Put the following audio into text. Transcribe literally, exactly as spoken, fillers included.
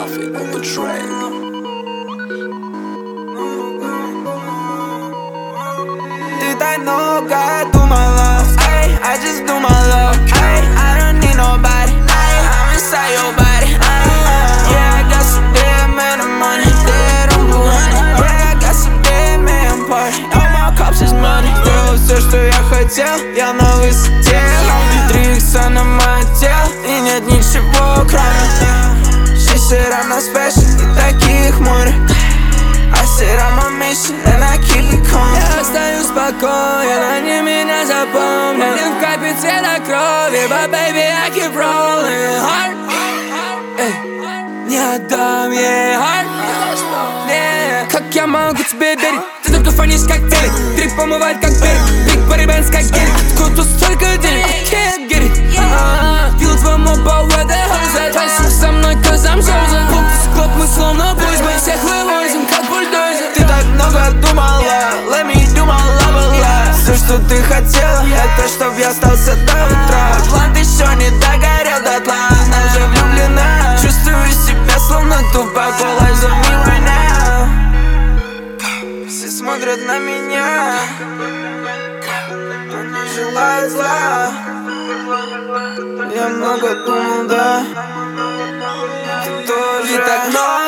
Coffee on the track. Ты так много думала, ay, I just do my love, ay, I don't need nobody, ay, I'm inside your body, ay, yeah, I got some dead man of money, dead on blue honey, yeah, I got some dead man party, all my cups is money. Сделал все, что я хотел, я на высоте, три икса на мое тело, и нет ничего кроме. She said I'm not special, и таких море. I said I'm a mission, and I keep it calm. Я остаюсь спокоен, они меня запомнят. Один в капе цвета крови, but baby I keep rolling hard. Эй, не отдам ей heart. Yeah. Как я могу тебе верить? Ты только фонишь как телек, трип помывает как берег, Big Body Bands как гелик. Откуда тут столько денег? I can't get it. Пил твоему по weather hose, танцуй со мной, cause I'm chosen. Клуб с клуб, мы словно пусть мы всех вывозим, как бульдозер. Ты так много думала, let me do my love life. Все, что ты хотела, это чтоб я остался до утра. План еще не догорел дотла, она же влюблена. Чувствую себя словно тупак, all eyes on me right now. Все смотрят на меня, они желают зла. Я много думал, да, ты тоже. И так много